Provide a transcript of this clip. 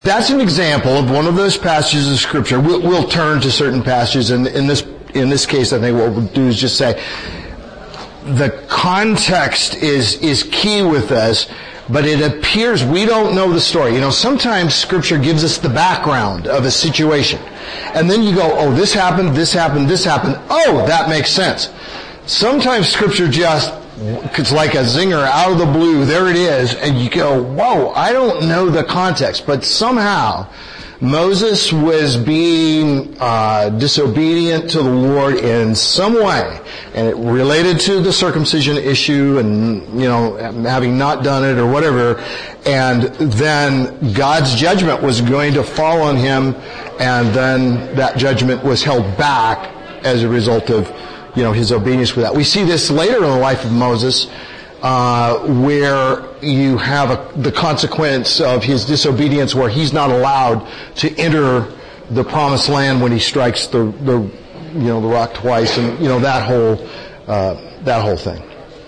That's an example of one of those passages of Scripture. We'll turn to certain passages, and in this case, I think what we'll do is just say the context is key with this, but it appears we don't know the story. Sometimes Scripture gives us the background of a situation, and then you go, oh, this happened, this happened, this happened. Oh, that makes sense. Sometimes Scripture it's like a zinger out of the blue. There it is. And you go, whoa, I don't know the context. But somehow, Moses was being disobedient to the Lord in some way. And it related to the circumcision issue and, having not done it or whatever. And then God's judgment was going to fall on him. And then that judgment was held back as a result of his obedience with that. We see this later in the life of Moses, where you have the consequence of his disobedience, where he's not allowed to enter the promised land when he strikes the rock twice, and that whole thing.